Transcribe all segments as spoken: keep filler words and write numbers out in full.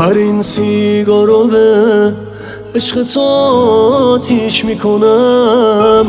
آخرین سیگارو به عشق تو آتیش میکنم.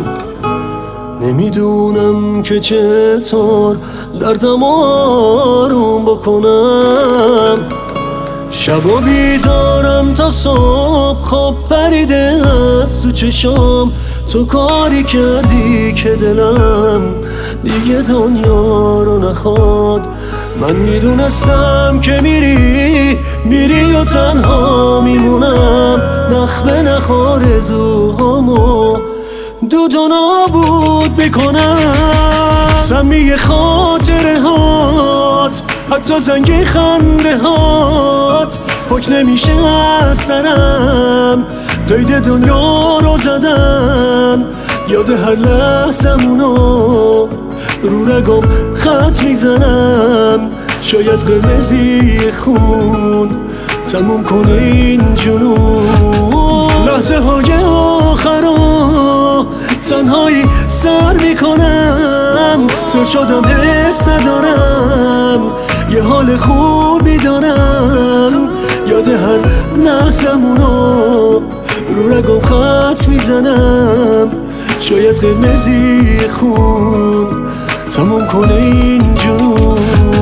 نمیدونم که چطور دردم آروم بکنم. شبا بیدارم تا صبح، خواب پریده از تو چشام. تو کاری کردی که دلم دیگه دنیا رو نخواد. من میدونستم که میری میری و تنها میمونم. نخ به نخ آرزوهامو دود و نابود بکنم. سمی خاطره هات، حتی زنگ خنده هات پاک نمیشه از سرم. قید دنیا رو زدم، یاد هر لحظمونو رو رگم خط میزنم. شاید قرمزی خون تموم کنه این جنون. لحظه های آخرا تنهایی سر میکنم. تو شدم حس ندارم، یه حال خوبی دارم. یاد هر لحظمونو رو رگم خط میزنم. شاید قرمزی خون تموم کنه این جنون.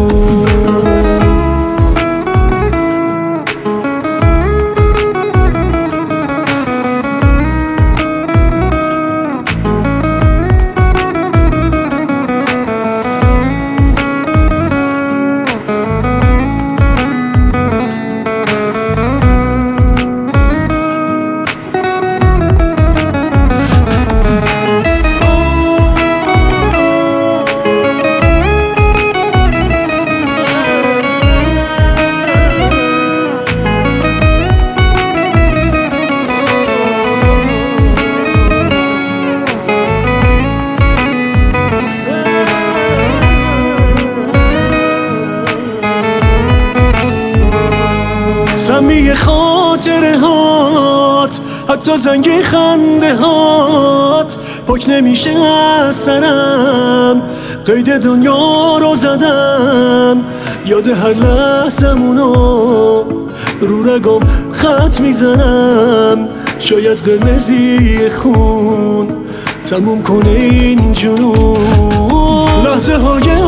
سمی خاطره هات، حتی زنگ خنده هات پاک نمیشه از سرم. قید دنیا رو زدم، یاد هر لحظمونو رو رگم خط میزنم. شاید قرمزی خون تموم کنه این جنون. لحظه های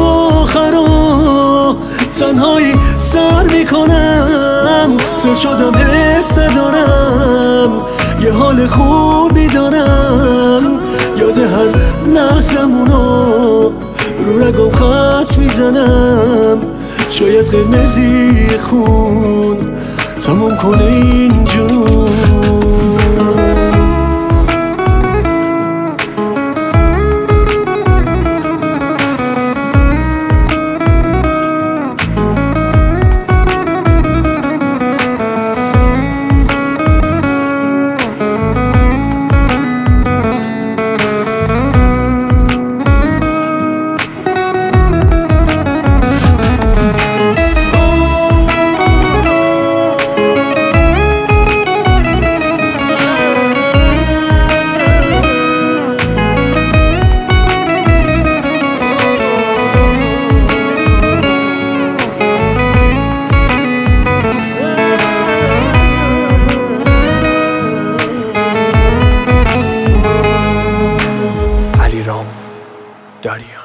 آخرا تنهایی سر میکنم. تو شدم حس ندارم، یه حال خوبی دارم. یاد هر لحظمونو رو رگم خط میزنم. شاید قرمزی خون تموم کنه این جنون. دریا